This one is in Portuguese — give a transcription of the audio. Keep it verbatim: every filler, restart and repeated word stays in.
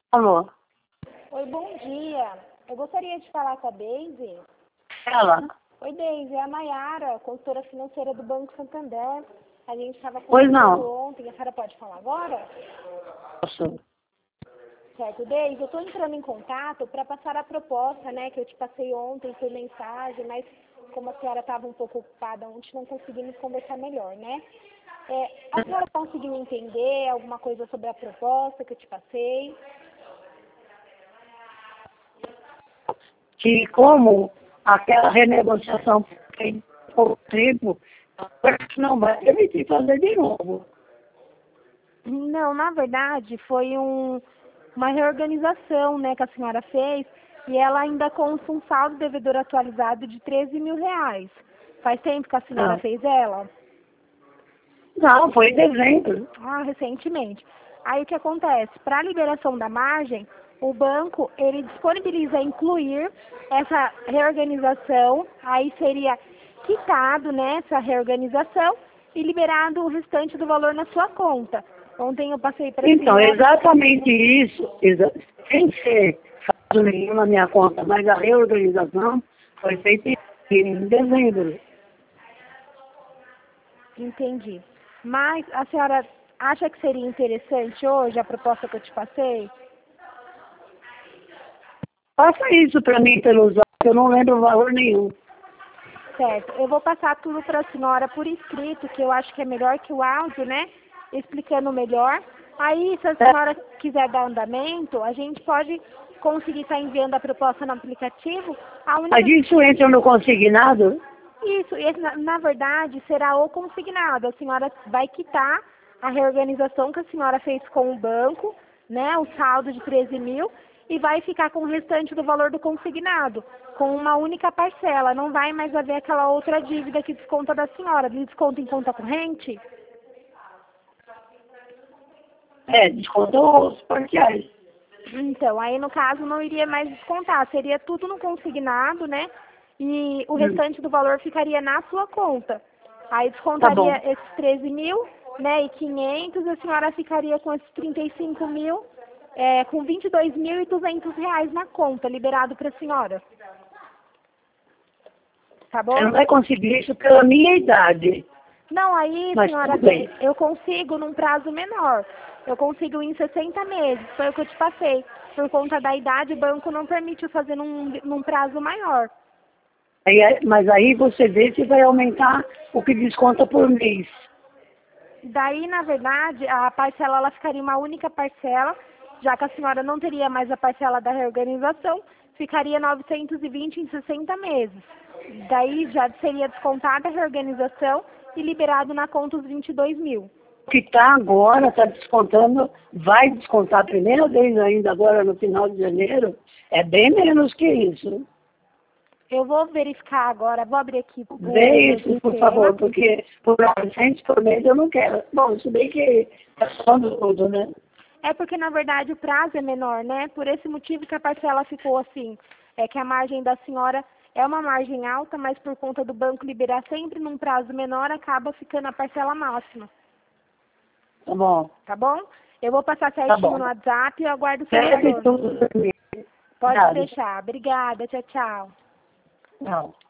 Alô? Oi, bom dia. Eu gostaria de falar com a Deise. Ela? Oi, Deise, é a Maiara, consultora financeira do Banco Santander. A gente estava Pois conversando não. ontem. A senhora pode falar agora? Posso. Certo, Deise, eu estou entrando em contato para passar a proposta, né, que eu te passei ontem por mensagem, mas como a senhora estava um pouco ocupada ontem, não conseguimos conversar melhor, né? É, a senhora conseguiu entender alguma coisa sobre a proposta que eu te passei? Que como aquela renegociação tem pouco tempo, parece que não vai permitir fazer de novo. Não, na verdade, foi um, uma reorganização, né, que a senhora fez e ela ainda consta um saldo devedor atualizado de treze mil reais. Faz tempo que a senhora Não, fez ela? não, foi em dezembro. Ah, recentemente. Aí o que acontece? Para a liberação da margem, o banco ele disponibiliza incluir essa reorganização, aí seria quitado, né, essa reorganização e liberado o restante do valor na sua conta. Ontem eu passei para a Então, senhora. exatamente isso, exa sem ser fato nenhum na minha conta, mas a reorganização foi feita em dezembro. Entendi. Mas a senhora acha que seria interessante hoje a proposta que eu te passei? Faça isso para mim pelo zap, eu não lembro valor nenhum. Certo. Eu vou passar tudo para a senhora por escrito, que eu acho que é melhor que o áudio, né? Explicando melhor. Aí, se a É, senhora quiser dar andamento, a gente pode conseguir estar enviando a proposta no aplicativo. A única... mas isso entra no consignado? Isso, esse, na, na verdade, será o consignado. A senhora vai quitar a reorganização que a senhora fez com o banco, né? O saldo de treze mil, e vai ficar com o restante do valor do consignado, com uma única parcela. Não vai mais haver aquela outra dívida que desconta da senhora. Ele desconta em conta corrente? É, descontou os parciais. Então, aí no caso não iria mais descontar, seria tudo no consignado, né? E o Hum, restante do valor ficaria na sua conta. Aí tá bom. descontaria esses treze mil, né? E quinhentos, a senhora ficaria com esses trinta e cinco mil, é, com vinte e dois mil e duzentos reais na conta, liberado para a senhora. Tá Você bom? não vai conseguir isso pela minha idade. Não, aí, Mas senhora, tudo bem. eu consigo num prazo menor. Eu consigo em sessenta meses, foi o que eu te passei. Por conta da idade, o banco não permite eu fazer num, num prazo maior. Aí, é- mas aí você vê se vai aumentar o que desconta por mês. Daí, na verdade, a parcela ela ficaria uma única parcela, já que a senhora não teria mais a parcela da reorganização, ficaria novecentos e vinte em sessenta meses. Daí já seria descontada a reorganização e liberado na conta os vinte e dois mil. O que está agora, está descontando, vai descontar a primeira vez ainda agora no final de janeiro, é bem menos que isso. Eu vou verificar agora, vou abrir aqui o Vê meu isso, por sistema. favor, porque por novecentos por mês eu não quero. Bom, se bem que é só do tudo, né? É porque, na verdade, o prazo é menor, né? Por esse motivo que a parcela ficou assim. É que a margem da senhora é uma margem alta, mas por conta do banco liberar sempre num prazo menor, acaba ficando a parcela máxima. Tá bom, Tá bom? Eu vou passar tá certinho bom. no WhatsApp e eu aguardo o seu Serve retorno. tudo pra mim. Pode Obrigada. deixar. Obrigada. Tchau, tchau. Não.